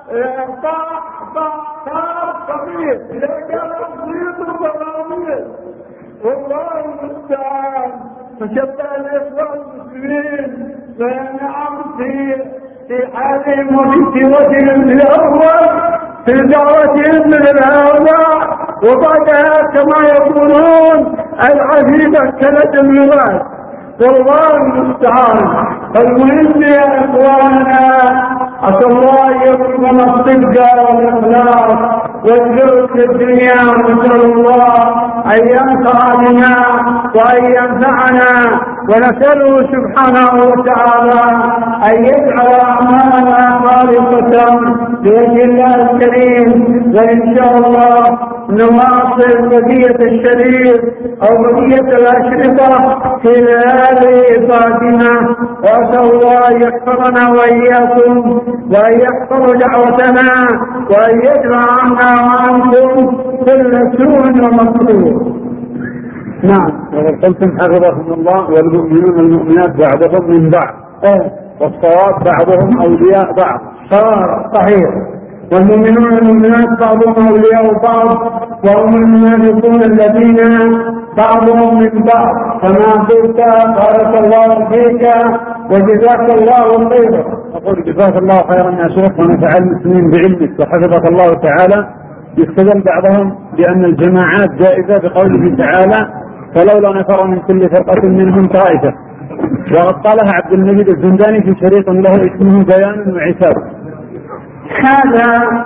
صار صغير لقى صغير وضرامير. والله المستعان. فشبه الإخوان المسلمين فنعم في حالهم وفي سيرتهم الأول في دعوتهم من الهؤلاء، وبعدها كما يقولون العزيزة كلت الميراث. والله المستعان. المهم يا إخواننا عسى الله يرزقنا الصدق والإخلاص والزهد في الدنيا، ونسأل الله أن ينفع بنا وأن ينفعنا، ونسأله سبحانه وتعالى أن يجعل أعمالنا خالصة بوجه الله الكريم. وإن شاء الله نواصل بقية الشريط أو بقية الأشرطة في ليالي فاتنة، وأسأل الله أن يحفظنا وإياكم وأن يحفظ دعوتنا وأن يجمع عنا وعنكم كل سوء ومكروه. نعم. قلتم حفظكم الله والمؤمنون المؤمنات بعضهم من بعض، والصواب بعضهم أولياء بعض. صحيح. والمؤمنون المؤمنات بعضهم أولياء بعض، وهم المنافقون الذين بعضهم من بعض. كما قلت بارك الله فيك وجزاك الله خيرا. أقول جزاك الله خيرا يا شيخ، ونفع المسلمين بعلمك وحفظك الله تعالى. يستدل بعضهم بأن الجماعات جائزة بقوله تعالى فلولا نفر من كل فرقة منهم طائفة، وقد قالها عبد المجيد الزنداني في شريط له اسمه بيان وعتاب. هذا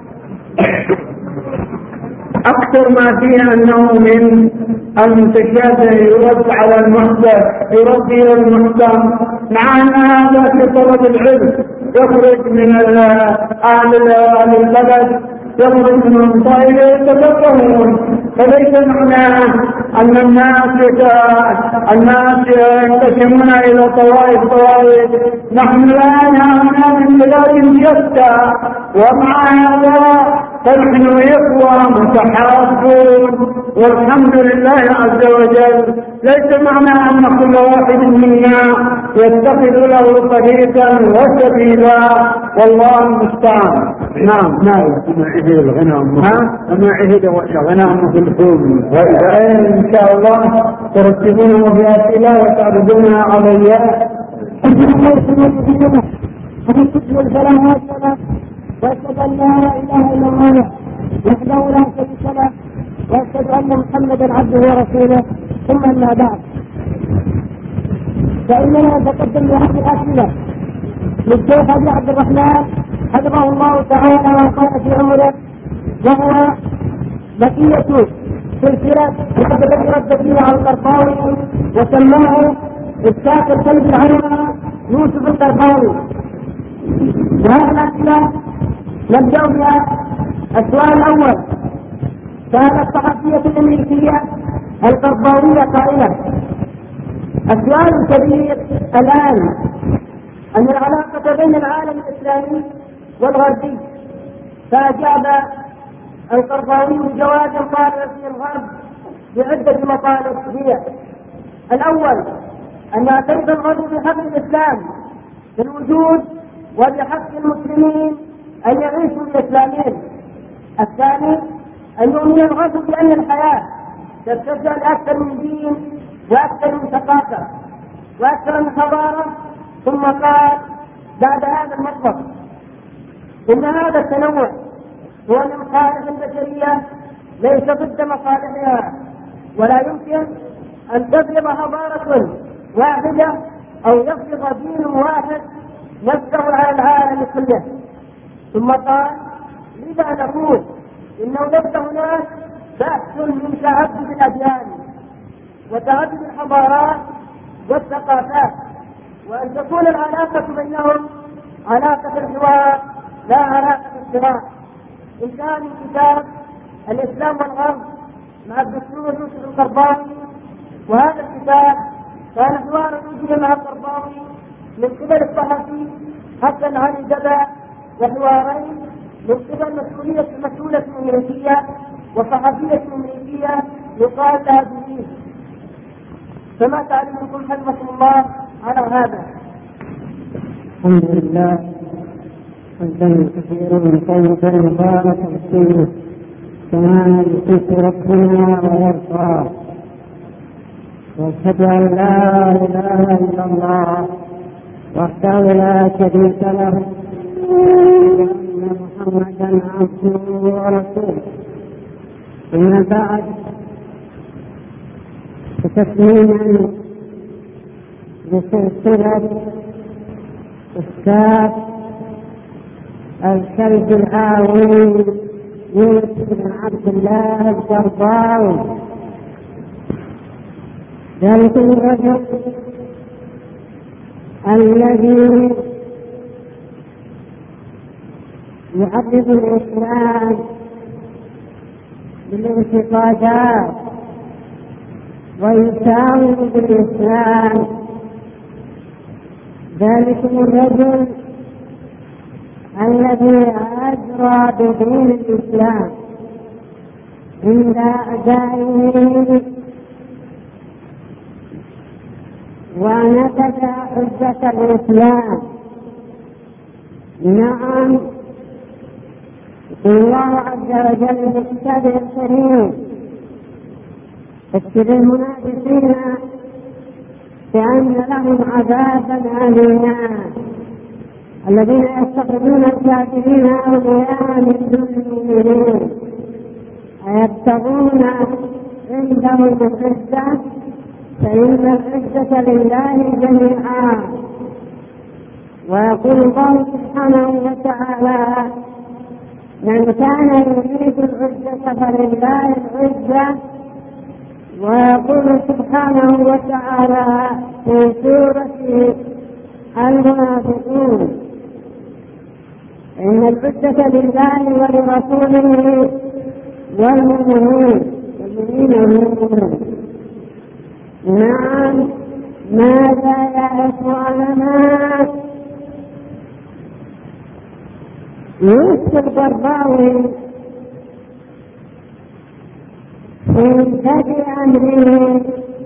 أكثر ما فيه أنه من المتشابه يرد على المحدث، يرد إلى المحكم، مع أن هذا في طلب العلم يخرج من أهل البلد، يخرج من طائفة يتفقهون. فليس معناه أن الناس ينقسمون إلى طوائف. نحن الآن هنا من بلاد شتى، ومع هذا فنحن إخوة متحابون والحمد لله عز وجل. ليس معنى أن كل واحد منا يتخذ له طريقا وسبيلا، والله المستعان. نعم. أما عهد الغنى أما عهد الغنى في الحوم، إن شاء الله ترتبونه في أسئلة وتعرضونها علي. واشهد ان لا اله الا الله وحده لا شريك له، واشهد ان محمدا عبده ورسوله. ثم اما بعد، فاننا نتقدم بهذه الاسئله للشيخ ابي عبد الرحمن حفظه الله تعالى وقال في عمره، وهو بقيه سلسله رد فيها على القرطاوي، وسماه اسقاط الكلب العلماء يوسف القرطاوي. وهذه الاسئله نبدأ بها. السؤال الأول: كانت الصحفية الأمريكية القرضاوية قائلة. السؤال الكبير الآن أن العلاقة بين العالم الإسلامي والغربي، فأجاب القرضاوي بجواز قائل في الغرب بعدة مطالب هي: الأول أن يعترف الغرب بحق الإسلام في الوجود وبحق المسلمين أن يعيشوا بإسلامهم. الثاني أن يؤمن الغرب بأن الحياة تتجه لأكثر من دين وأكثر من ثقافة وأكثر من حضارة. ثم قال بعد هذا المطلب: إن هذا التنوع هو من مصالح البشرية ليس ضد مصالحها، ولا يمكن أن تفرض حضارة واحدة أو يفرض دين واحد نفسه على العالم كله. ثم قال: لذا نقول إنه ليس هناك بحث من تعدد الأديان وتعدد الحضارات والثقافات، وأن تكون العلاقة بينهم علاقة الحوار لا علاقة الصراع. انتهى من كتاب الإسلام والغرب مع الدكتور يوسف القرضاوي. وهذا الكتاب كان حوارا أجري مع القرضاوي من قبل الصحفي حسن علي دبا، وحوارين من قبل مسؤولة أمريكية وصحفية أمريكية يقال لها بليز. فما تعلمكم حفظكم الله على هذا؟ الحمد لله حمدا كثيرا طيبا مباركا فيه كما يحب ربنا ويرضى، واشهد ان لا اله الا الله وحده لا شريك له وان محمدا عبده ورسوله. اما بعد، فتكميلا لسلسله إسكات الكلب العاوي يوسف بن عبد الله القرضاوي، ذلك الرجل الذي يعرض الإسلام بالاعتقادات ويساوم بالإسلام، ذلك الرجل الذي أجرى بدين الإسلام عند أعدائه ونبذ حجة الإسلام. نعم، الله عز وجل في كتابه الكريم بشر المنافقين بأن لهم عذابا أليما الذين يتخذون الكافرين أولياء من دون المؤمنين أيبتغون عندهم العزة فإن العزة لله جميعا. ويقول الله سبحانه وتعالى: من كان يريد العزة فلله العزة. ويقول سبحانه وتعالى في سورة المنافقون: إن العزة لله ولرسوله والمؤمنين والمؤمنين. نعم، ماذا يا إخواننا؟ يوسف القرضاوي في بدء أمره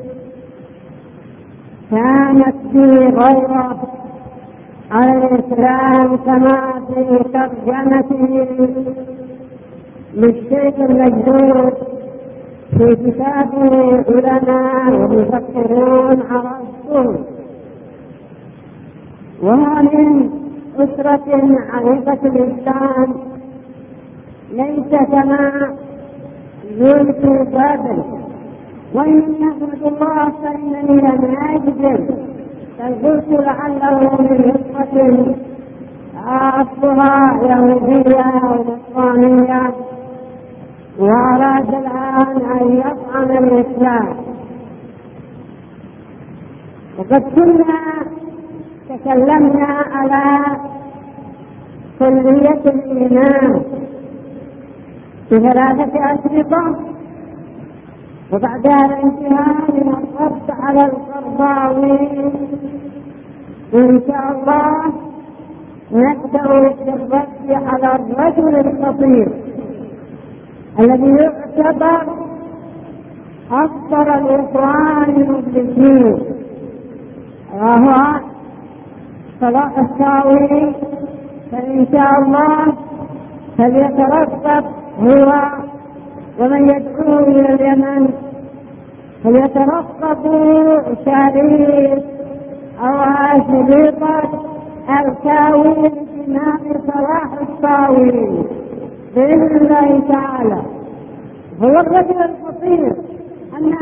كانت في غيرة على الإسلام كما في ترجمته للشيخ المجدود في كتابه علماء ومفكرون عرفتم، وهو من أسرة عريقة الإسلام ليس كما يلقي بابل. وإن يحمد الله فإنني لم أجد، فقلت لعله من أسرة أصلها يهودية أو نصرانية وأراد الآن أن يطعن الإسلام. وقد كنا تكلمنا على كلية الإيمان في 3 أشرطة، وبعدها الانتهاء من الرد على القرضاوي. إن شاء الله نبدأ بالرد على الرجل الخطير الذي يعتبر أكثر الإخوان المفلسين، وهو صلاح الساوي. فإن شاء الله فليترتب هو ومن يدعوه إلى اليمن فليترقبوا شريط أو شريطة الكاوي لجماع صلاح الساوي بإذن الله تعالى. هو الرجل الخطير أن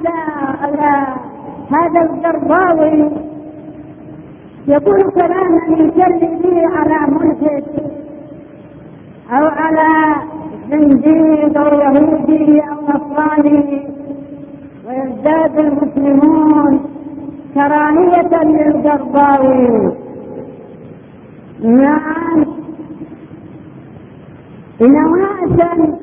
هذا القرضاوي يقول كلاما يجري به على ملحد أو على زنديق أو يهودي أو نصراني، ويزداد المسلمون كراهية للقرضاوي. نعم، إن أناسا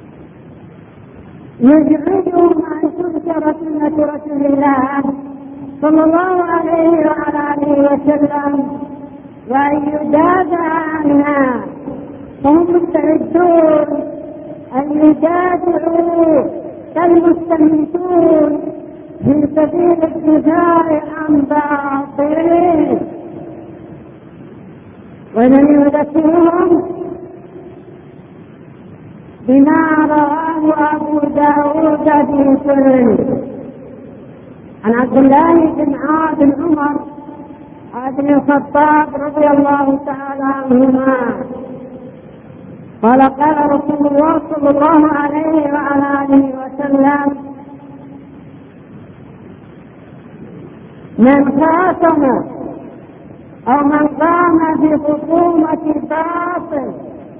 يزعجهم أن تذكر سنة رسول الله صلى الله عليه وعلى آله وسلم وأن يدافع عنها، فهم مستعدون أن يدافعوا كالمستميتون في سبيل الدفاع عن باطلهم، ولم يذكرهم بما رواه أبو داود في سننه عن عبد الله بن عمر بن الخطاب رضي الله تعالى عنهما قال قال رسول الله صلى الله عليه وعلى آله وسلم: من خاصم أو من قام في خصومة باطل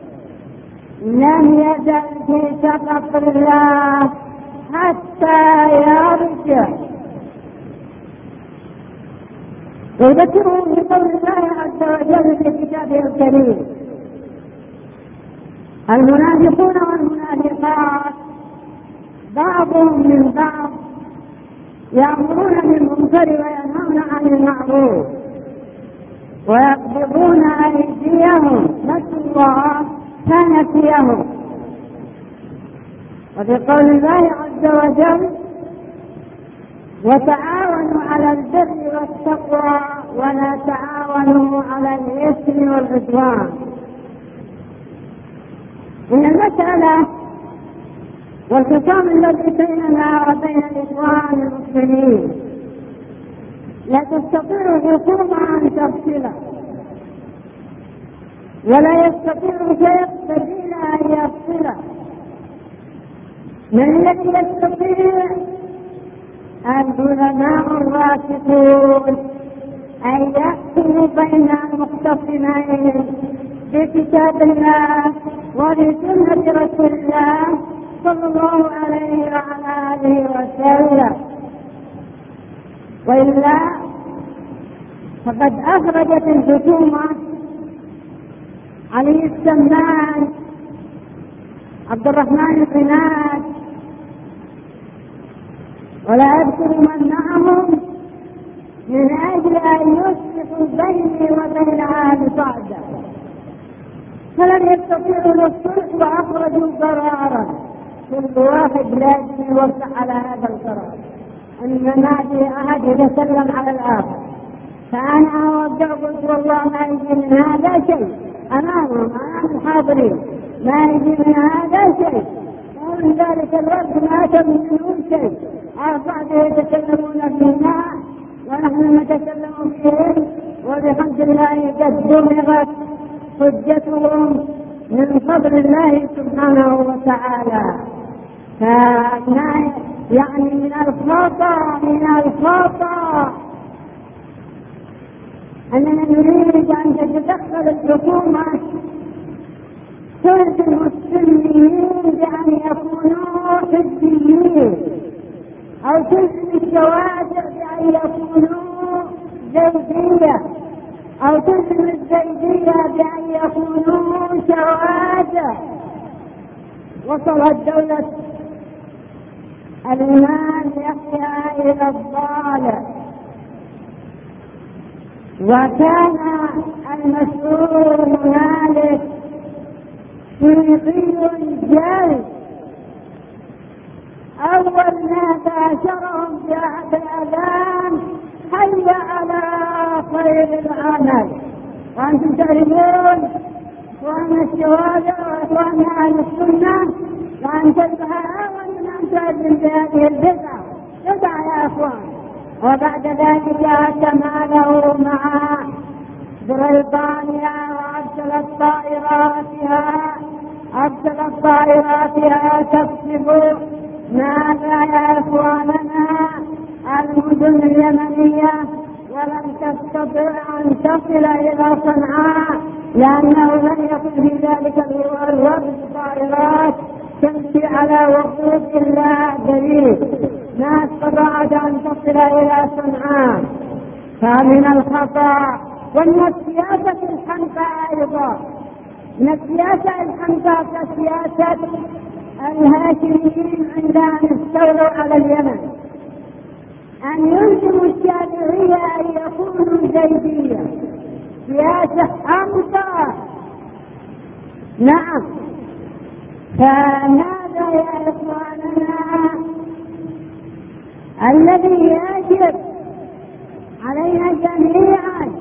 لم يزل في سخط الله حتى يرجع. وذكرهم بقول الله عز وجل في كتابه الكريم: المنافقون والمنافقات بعضهم من بعض يأمرون بالمنكر وينهون عن المعروف ويقبضون أيديهم، نسوا الله فنسيهم. وفي قول الله عز وجل: وتعاونوا على البر والتقوى ولا تعاونوا على الإثم والعدوان. إن المسألة والخصام الذي بيننا وبين الإخوان المسلمين لا تستطيع الحكومة أن تفصله، ولا يستطيع شيخ سبيل أن يفصله. من الذي يستطيع؟ العلماء الراسخون أن يحكموا بين المختصمين بكتاب الله وبسنة رسول الله صلى الله عليه وعلى آله وسلم، وإلا فقد أخرجت الحكومة علي السمان عبد الرحمن القناد ولا أذكر من معهم من أجل أن يصلحوا بيني وبين أهل صعدة، فلم يستطيعوا الصلح وأخرجوا قرارا كل واحد لازم يوقع على هذا القرار أن ما في أحد يتسلم على الآخر. فأنا أوقع قلت والله ما يجي من هذا شيء أمامهم أمام الحاضرين، ما يجي من هذا شيء، ومن ذلك الوقت ما تم منهم شيء. بعضهم يتكلمون فينا ونحن نتكلم فيهم، وبحمد الله قد دمغت حجتهم من فضل الله سبحانه وتعالى. فأنا يعني من الخطأ أننا نريد أن تتدخل الحكومة تلزم المسلمين بأن يكونوا حزبيين، أو تلزم الشوارع بأن يكونوا زيدية، أو تلزم الزيدية بأن يكونوا شوارع. وصلت دولة الإمام يحيى إلى الضالع، وكان المسؤول هنالك صوفي جلد. أول ما باشرهم بأحد الأذان: حي على خير العمل. وأنتم تعرفون إخوان الشوارع وإخوان أهل السنة وأن تنتهى وأن تؤذن بهذه البدعة يا أخوان. وبعد ذلك تماله مع بريطانيا وأرسلت طائراتها تكسب ماذا يا إخواننا المدن اليمنية، ولم تستطع أن تصل إلى صنعاء لأنه لم يكن في ذلك الوقت طائرات تمشي على وقود إلا قليل، ما استطاعت أن تصل إلى صنعاء. فمن الخطأ ومن السياسة الحمقاء أيضا، من السياسة الحمقاء كسياسة الهاشميين عند أن استولوا على اليمن، أن يلزموا الشعب الحديبية سياسة حمقى. نعم، فهذا يا إخواننا الذي يجب علينا جميعا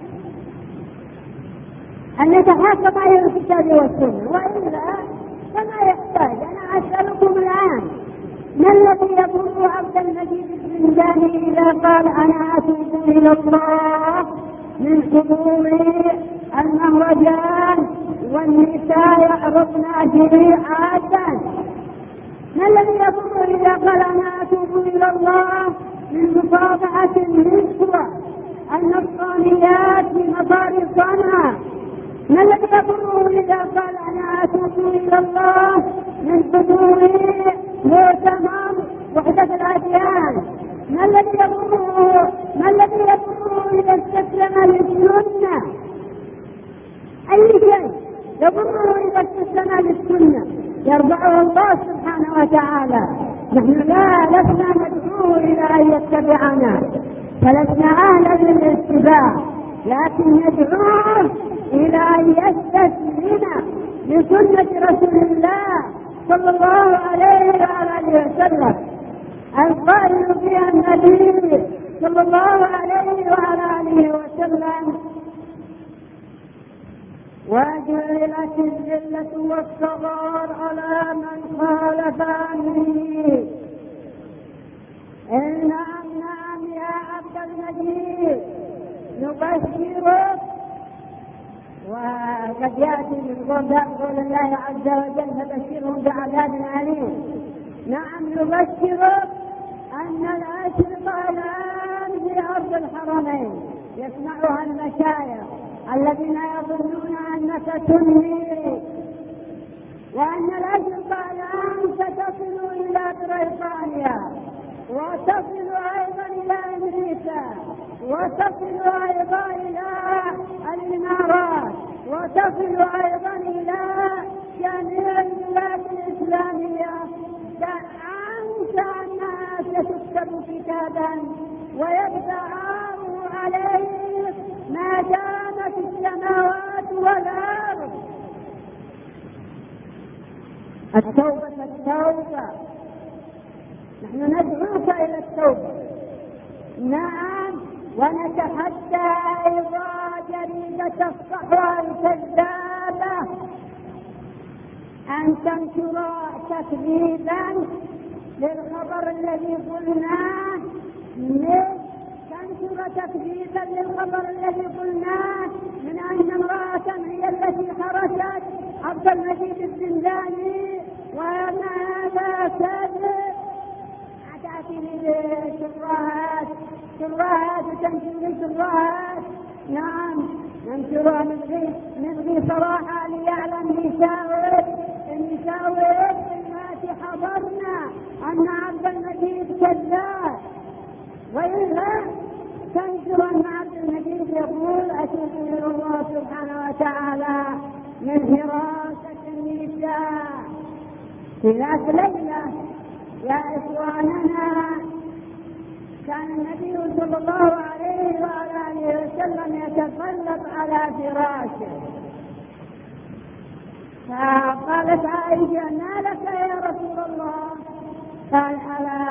أن نتحقق على الكتاب والسنة، وإلا فما يحتاج. أنا أسألكم الآن، ما الذي يضر عبد المجيد الزنداني إذا قال أنا أتوب إلى الله من حضور المهرجان والنساء يعرضن شريعة؟ ما الذي يضر إذا قال أنا أتوب إلى الله من مصافحة النسوة النصرانيات في مطار صنعاء؟ ما الذي يضره إذا قال أنا أتوب إلى الله من حضور مؤتمر وحدة الأديان؟ ما الذي يضره إذا استسلم للسنة؟ أي شيء يضره إذا استسلم للسنة يرضعه الله سبحانه وتعالى. نحن لسنا ندعوه إلى أن يتبعنا، فلسنا أهلا للاتباع، لكن ندعوه إلى أن يستسلم لسنة رسول الله صلى الله عليه وآله وسلم القائل فيها النبي صلى الله عليه وآله وسلم: وجعلت الذلة والصغار على من خالف أمري. نعم يا عبد المجيد، نبشرك. وقد يأتي من قول الله عز وجل: فبشرهم بعذاب أليم. نعم، نبشرك أن الأشرطة الآن في أرض الحرمين يسمعها المشايخ الذين يظنون أنك سني، وأن الأشرطة الآن ستصل إلى بريطانيا، وتصل أيضا إلى أمريكا، وتصل أيضا إلى الإمارات، وتصل أيضا إلى جميع البلاد الإسلامية. زعمت أنها ستكتب كتابا ويبدأ عاره عليه ما دامت السماوات والأرض. التوبة، نحن ندعوك إلى التوبة. نعم، ونتحدى أيضا جريدة الصحوة الكذابة أن تنشر تكذيبا للخبر الذي قلناه، من أن امرأة هي التي حرست عبد المجيد الزنداني، وأن هذا كذب. أتأتي شراهات وتنشر شراهات. نعم، ننشرها نبغي صراحة ليعلم النساء والبنات حضرنا أن عبد المجيد كذاب، وإلا تنشر أن عبد المجيد يقول أتوب إلى الله سبحانه وتعالى من حراسة النساء. في ذات ليلة يا إخواننا كان النبي صلى الله عليه وآله وسلم يتقلب على فراشه، فقالت عائشة: ما لك يا رسول الله؟ قال: ألا